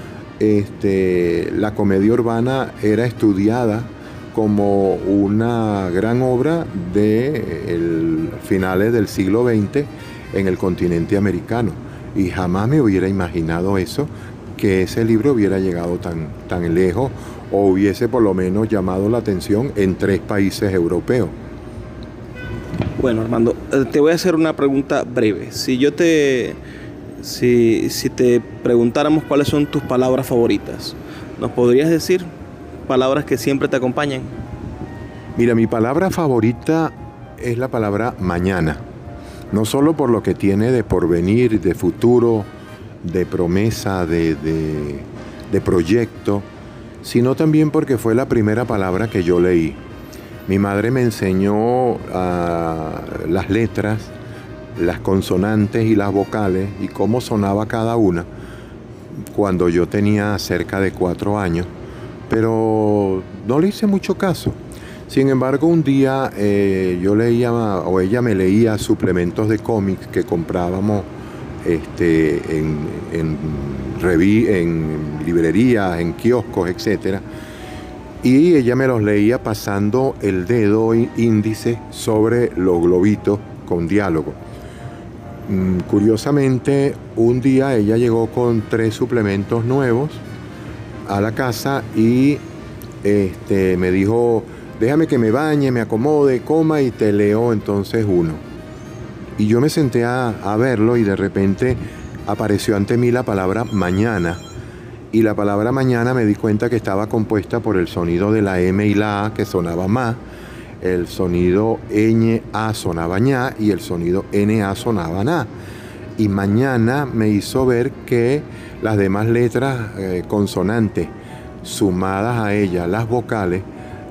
la comedia urbana era estudiada como una gran obra de finales del siglo XX en el continente americano. Y jamás me hubiera imaginado eso, que ese libro hubiera llegado tan lejos o hubiese por lo menos llamado la atención en 3 países europeos. Bueno, Armando, te voy a hacer una pregunta breve. Si te preguntáramos cuáles son tus palabras favoritas, ¿nos podrías decir palabras que siempre te acompañan? Mira, mi palabra favorita es la palabra mañana. No solo por lo que tiene de porvenir, de futuro, de promesa, de proyecto, sino también porque fue la primera palabra que yo leí. Mi madre me enseñó las letras, las consonantes y las vocales y cómo sonaba cada una cuando yo tenía cerca de 4 años, pero no le hice mucho caso. Sin embargo, un día yo leía, o ella me leía suplementos de cómics que comprábamos en librerías, en kioscos, etc. Y ella me los leía pasando el dedo índice sobre los globitos con diálogo. Curiosamente, un día ella llegó con 3 suplementos nuevos a la casa y me dijo: déjame que me bañe, me acomode, coma y te leo entonces uno. Y yo me senté a verlo y de repente apareció ante mí la palabra mañana. Y la palabra mañana me di cuenta que estaba compuesta por el sonido de la M y la A, que sonaba ma, el sonido ñ-a sonaba ña y el sonido n-a sonaba na. Y mañana me hizo ver que las demás letras consonantes sumadas a ella, las vocales,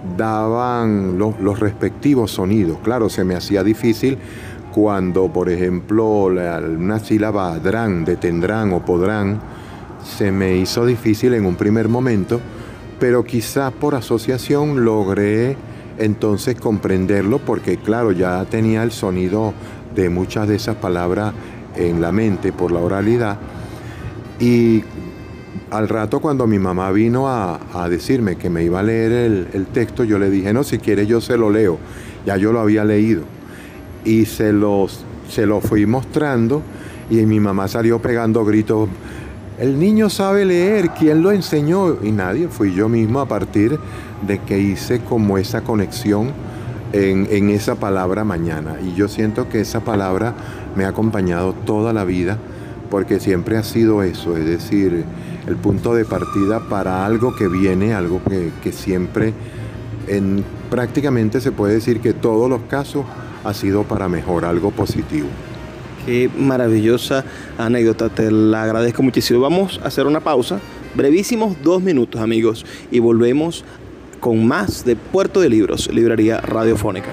daban los respectivos sonidos. Claro, se me hacía difícil cuando, por ejemplo, una sílaba drán, de tendrán o podrán, se me hizo difícil en un primer momento, pero quizás por asociación logré entonces comprenderlo, porque claro, ya tenía el sonido de muchas de esas palabras en la mente por la oralidad. Y al rato, cuando mi mamá vino a decirme que me iba a leer el texto, yo le dije, no, si quiere yo se lo leo, ya yo lo había leído. Y se lo fui mostrando y mi mamá salió pegando gritos, el niño sabe leer, ¿quién lo enseñó? Y nadie, fui yo mismo, a partir de que hice como esa conexión en esa palabra mañana. Y yo siento que esa palabra me ha acompañado toda la vida, porque siempre ha sido eso, es decir, el punto de partida para algo que viene, algo que siempre, prácticamente se puede decir que todos los casos ha sido para mejor, algo positivo. Qué maravillosa anécdota, te la agradezco muchísimo. Vamos a hacer una pausa, brevísimos 2 minutos, amigos, y volvemos con más de Puerto de Libros, Librería Radiofónica.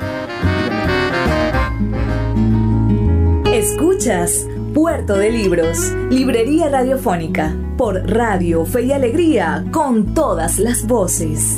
Escuchas Puerto de Libros, Librería Radiofónica, por Radio Fe y Alegría, con todas las voces.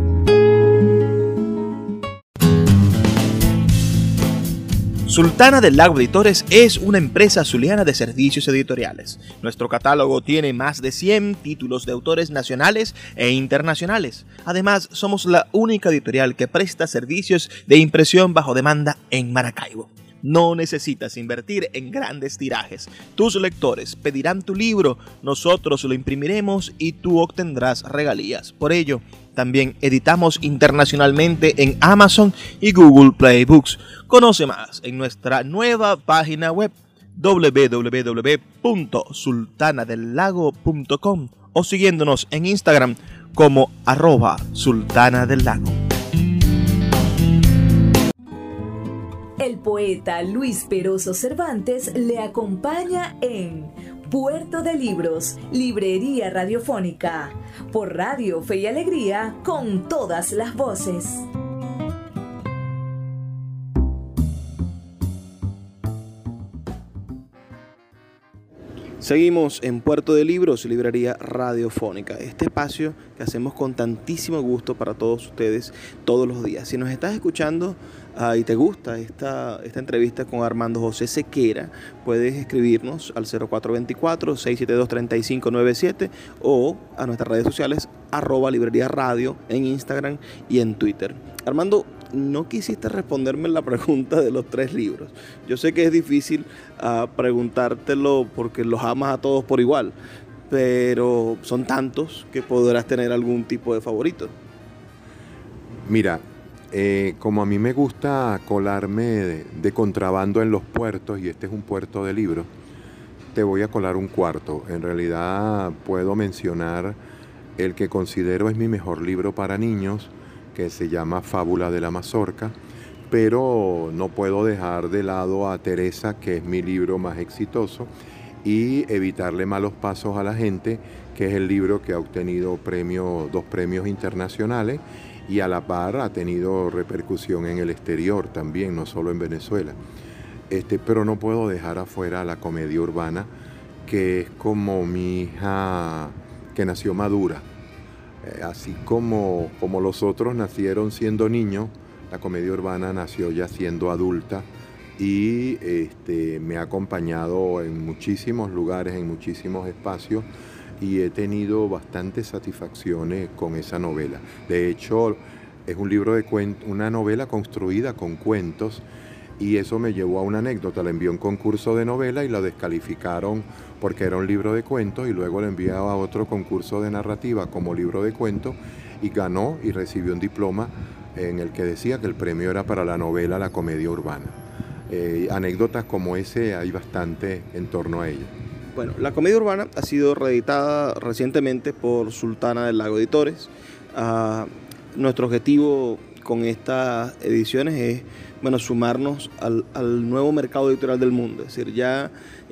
Sultana del Lago Editores es una empresa zuliana de servicios editoriales. Nuestro catálogo tiene más de 100 títulos de autores nacionales e internacionales. Además, somos la única editorial que presta servicios de impresión bajo demanda en Maracaibo. No necesitas invertir en grandes tirajes. Tus lectores pedirán tu libro, nosotros lo imprimiremos y tú obtendrás regalías. Por ello, también editamos internacionalmente en Amazon y Google Play Books. Conoce más en nuestra nueva página web www.sultanadelago.com o siguiéndonos en Instagram como @sultanadelago. El poeta Luis Peroso Cervantes le acompaña en Puerto de Libros, Librería Radiofónica, por Radio Fe y Alegría, con todas las voces. Seguimos en Puerto de Libros, Librería Radiofónica, este espacio que hacemos con tantísimo gusto para todos ustedes todos los días. Si nos estás escuchando y te gusta esta entrevista con Armando José Sequera, puedes escribirnos al 0424-672-3597 o a nuestras redes sociales @librería radio en Instagram y en Twitter. Armando, no quisiste responderme la pregunta de los 3 libros. Yo sé que es difícil preguntártelo porque los amas a todos por igual, pero son tantos que podrás tener algún tipo de favorito. Mira, como a mí me gusta colarme de contrabando en los puertos, y este es un puerto de libros, te voy a colar un cuarto. En realidad puedo mencionar el que considero es mi mejor libro para niños, que se llama Fábula de la Mazorca, pero no puedo dejar de lado a Teresa, que es mi libro más exitoso, y Evitarle malos pasos a la gente, que es el libro que ha obtenido 2 premios internacionales y a la par ha tenido repercusión en el exterior también, no solo en Venezuela. Pero no puedo dejar afuera la comedia urbana, que es como mi hija que nació madura. Así como los otros nacieron siendo niños, la comedia urbana nació ya siendo adulta y me ha acompañado en muchísimos lugares, en muchísimos espacios, y he tenido bastantes satisfacciones con esa novela. De hecho, es un libro de cuentos, una novela construida con cuentos, y eso me llevó a una anécdota. Le envié un concurso de novela y la descalificaron porque era un libro de cuentos, y luego le enviaba a otro concurso de narrativa como libro de cuentos y ganó y recibió un diploma en el que decía que el premio era para la novela La comedia urbana. Anécdotas como ese hay bastante en torno a ella. Bueno, La comedia urbana ha sido reeditada recientemente por Sultana del Lago Editores. Nuestro objetivo con estas ediciones es sumarnos al nuevo mercado editorial del mundo. Es decir, ya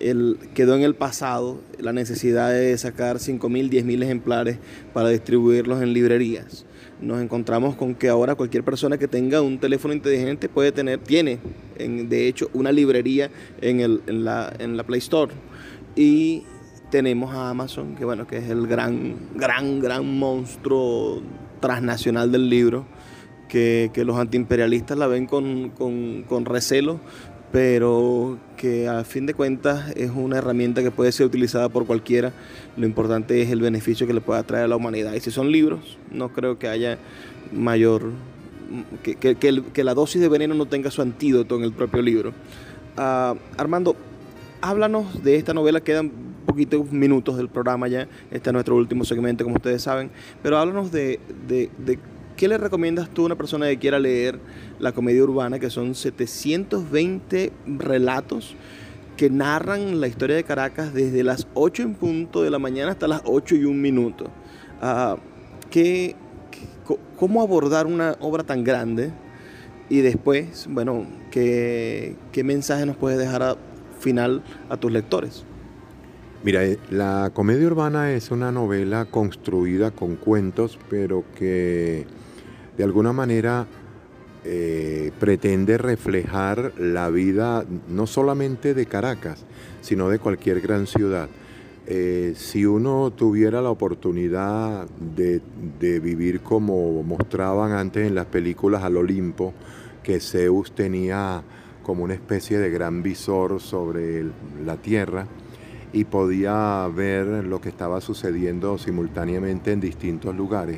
quedó en el pasado la necesidad de sacar 5.000, 10.000 ejemplares para distribuirlos en librerías. Nos encontramos con que ahora cualquier persona que tenga un teléfono inteligente tiene de hecho una librería en la Play Store. Y tenemos a Amazon, que es el gran monstruo transnacional del libro, que los antiimperialistas la ven con recelo, pero que a fin de cuentas es una herramienta que puede ser utilizada por cualquiera. Lo importante es el beneficio que le pueda traer a la humanidad. Y si son libros, no creo que haya mayor... que la dosis de veneno no tenga su antídoto en el propio libro. Armando, háblanos de esta novela. Quedan poquitos minutos del programa ya. Este es nuestro último segmento, como ustedes saben. Pero háblanos de ¿qué le recomiendas tú a una persona que quiera leer La comedia urbana? Que son 720 relatos que narran la historia de Caracas desde las 8 en punto de la mañana hasta las 8 y 1 minuto. ¿Cómo abordar una obra tan grande? Y después, ¿qué mensaje nos puedes dejar al final a tus lectores? Mira, La comedia urbana es una novela construida con cuentos, pero que de alguna manera pretende reflejar la vida no solamente de Caracas, sino de cualquier gran ciudad. Si uno tuviera la oportunidad de vivir como mostraban antes en las películas al Olimpo, que Zeus tenía como una especie de gran visor sobre la tierra y podía ver lo que estaba sucediendo simultáneamente en distintos lugares,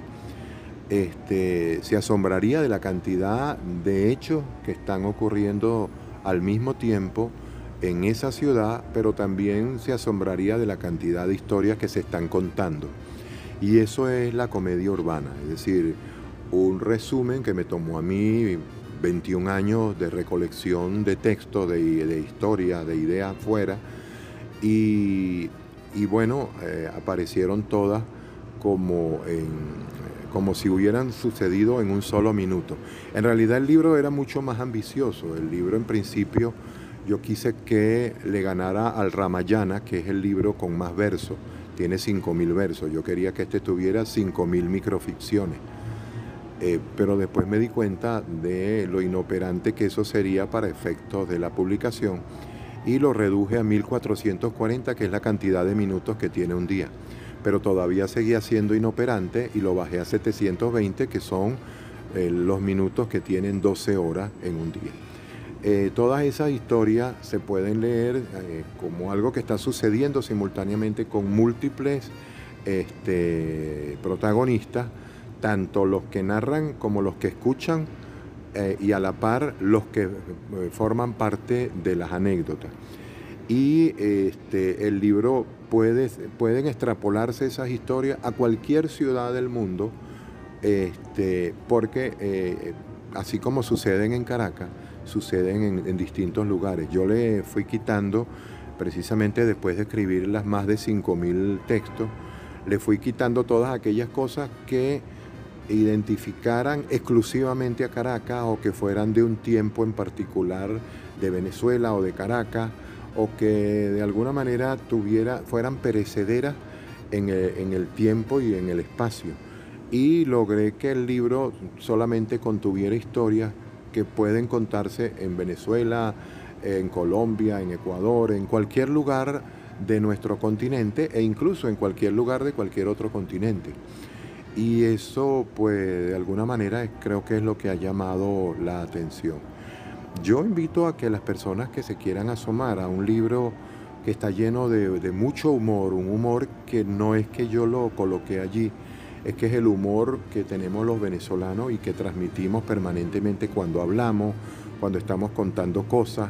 se asombraría de la cantidad de hechos que están ocurriendo al mismo tiempo en esa ciudad, pero también se asombraría de la cantidad de historias que se están contando. Y eso es la comedia urbana, es decir, un resumen que me tomó a mí 21 años de recolección de textos, de historia, de ideas afuera, y aparecieron todas como si hubieran sucedido en un solo minuto. En realidad el libro era mucho más ambicioso. El libro, en principio, yo quise que le ganara al Ramayana, que es el libro con más versos. Tiene 5.000 versos. Yo quería que tuviera 5.000 microficciones. Pero después me di cuenta de lo inoperante que eso sería para efectos de la publicación y lo reduje a 1.440, que es la cantidad de minutos que tiene un día. Pero todavía seguía siendo inoperante y lo bajé a 720, que son los minutos que tienen 12 horas en un día. Todas esas historias se pueden leer como algo que está sucediendo simultáneamente con múltiples protagonistas, tanto los que narran como los que escuchan, y a la par los que forman parte de las anécdotas. Y el libro pueden extrapolarse esas historias a cualquier ciudad del mundo, porque así como suceden en Caracas, suceden en distintos lugares. Yo le fui quitando, precisamente después de escribir las más de 5.000 textos, le fui quitando todas aquellas cosas que identificaran exclusivamente a Caracas o que fueran de un tiempo en particular de Venezuela o de Caracas, o que de alguna manera fueran perecederas en el tiempo y en el espacio. Y logré que el libro solamente contuviera historias que pueden contarse en Venezuela, en Colombia, en Ecuador, en cualquier lugar de nuestro continente e incluso en cualquier lugar de cualquier otro continente. Y eso, pues, de alguna manera creo que es lo que ha llamado la atención. Yo invito a que las personas que se quieran asomar a un libro que está lleno de mucho humor, un humor que no es que yo lo coloqué allí, es que es el humor que tenemos los venezolanos y que transmitimos permanentemente cuando hablamos, cuando estamos contando cosas.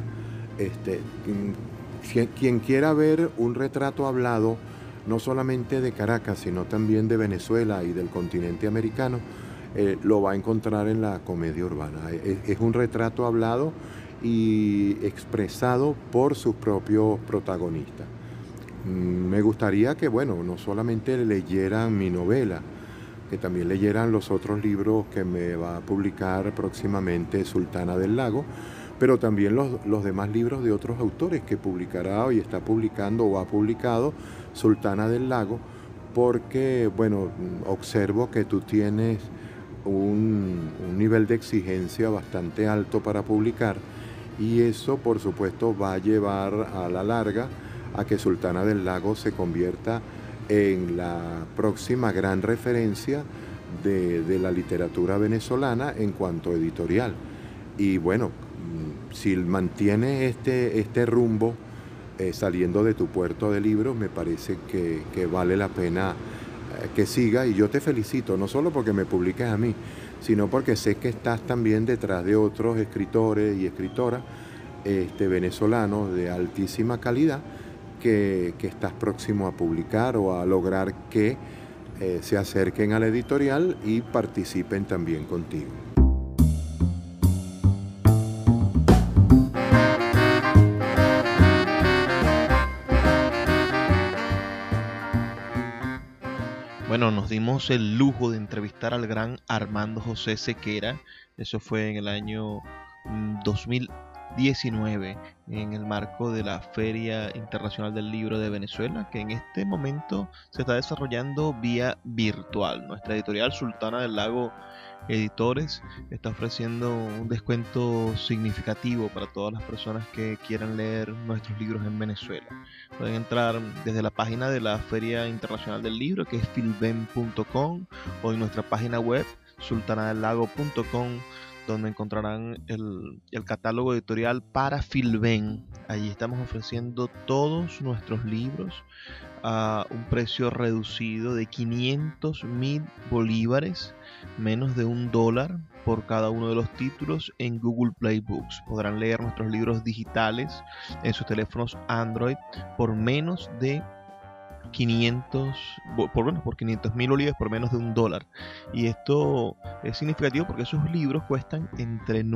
Quien quiera ver un retrato hablado, no solamente de Caracas, sino también de Venezuela y del continente americano, lo va a encontrar en La comedia urbana. Es un retrato hablado y expresado por sus propios protagonistas. Me gustaría que, no solamente leyeran mi novela, que también leyeran los otros libros que me va a publicar próximamente Sultana del Lago, pero también los demás libros de otros autores que publicará y está publicando o ha publicado Sultana del Lago, porque, bueno, observo que tú tienes un nivel de exigencia bastante alto para publicar, y eso, por supuesto, va a llevar a la larga a que Sultana del Lago se convierta en la próxima gran referencia de la literatura venezolana en cuanto editorial. Y bueno, si mantienes este rumbo saliendo de tu puerto de libros, me parece que vale la pena que siga, y yo te felicito, no solo porque me publiques a mí, sino porque sé que estás también detrás de otros escritores y escritoras venezolanos de altísima calidad que estás próximo a publicar o a lograr que se acerquen a la editorial y participen también contigo. Bueno, nos dimos el lujo de entrevistar al gran Armando José Sequera. Eso fue en el año 2019, en el marco de la Feria Internacional del Libro de Venezuela, que en este momento se está desarrollando vía virtual. Nuestra editorial Sultana del Lago Editores está ofreciendo un descuento significativo para todas las personas que quieran leer nuestros libros en Venezuela. Pueden entrar desde la página de la Feria Internacional del Libro, que es filben.com, o en nuestra página web sultanadelago.com, donde encontrarán el catálogo editorial para Filben. Allí estamos ofreciendo todos nuestros libros a un precio reducido de 500.000 bolívares, menos de $1 por cada uno de los títulos en Google Play Books. Podrán leer nuestros libros digitales en sus teléfonos Android por menos de por 500.000 bolívares, por menos de $1. Y esto es significativo porque esos libros cuestan entre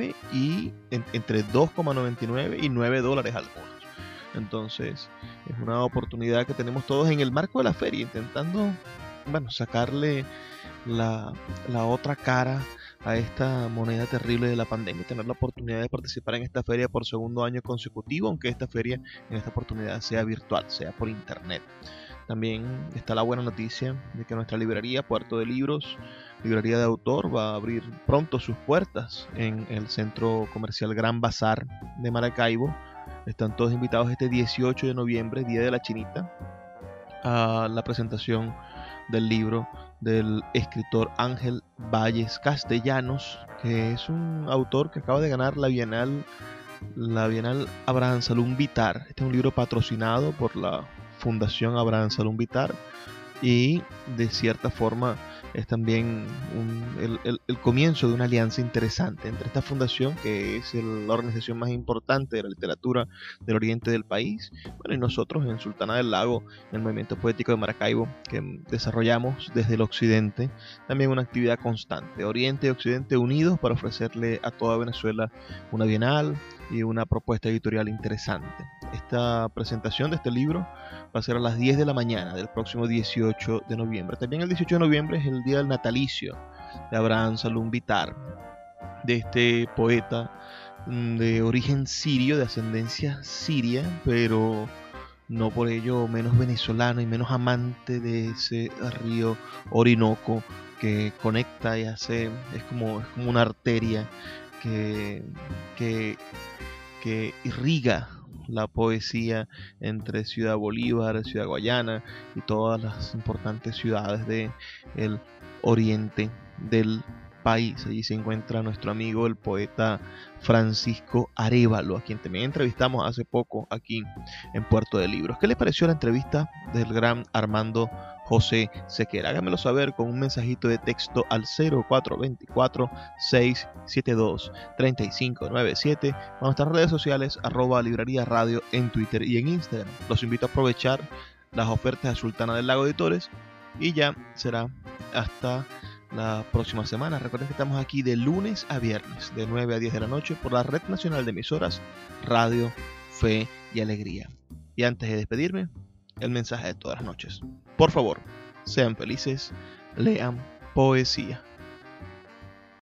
2,99 y $9 algunos. Entonces es una oportunidad que tenemos todos en el marco de la feria, intentando, bueno, sacarle la otra cara a esta moneda terrible de la pandemia, tener la oportunidad de participar en esta feria por segundo año consecutivo, aunque esta feria en esta oportunidad sea virtual, sea por internet. También está la buena noticia de que nuestra librería Puerto de Libros, librería de autor, va a abrir pronto sus puertas en el centro comercial Gran Bazar de Maracaibo. Están todos invitados este 18 de noviembre, Día de la Chinita, a la presentación del libro del escritor Ángel Valles Castellanos, que es un autor que acaba de ganar la Bienal Abraham Salum Vitar. Este es un libro patrocinado por la Fundación Abraham Salum Vitar, y de cierta forma es también el comienzo de una alianza interesante entre esta fundación, que es la organización más importante de la literatura del oriente del país, bueno, y nosotros en Sultana del Lago, en el Movimiento Poético de Maracaibo, que desarrollamos desde el occidente también una actividad constante, Oriente y Occidente unidos para ofrecerle a toda Venezuela una bienal y una propuesta editorial interesante. Esta presentación de este libro va a ser a las 10 de la mañana del próximo 18 de noviembre. También el 18 de noviembre es el día del natalicio de Abraham Salum Vitar, de este poeta de origen sirio, de ascendencia siria, pero no por ello menos venezolano y menos amante de ese río Orinoco que conecta y hace, es como una arteria que irriga la poesía entre Ciudad Bolívar, Ciudad Guayana y todas las importantes ciudades del oriente del país. Allí se encuentra nuestro amigo el poeta Francisco Arévalo, a quien también entrevistamos hace poco aquí en Puerto de Libros. ¿Qué les pareció la entrevista del gran Armando José Sequera? Háganmelo saber con un mensajito de texto al 0424-672-3597 a nuestras redes sociales @librería radio en Twitter y en Instagram. Los invito a aprovechar las ofertas de Sultana del Lago Editores, y ya será hasta la próxima semana. Recuerden que estamos aquí de lunes a viernes de 9 a 10 de la noche por la Red Nacional de Emisoras Radio Fe y Alegría. Y antes de despedirme, el mensaje de todas las noches: por favor, sean felices, lean poesía.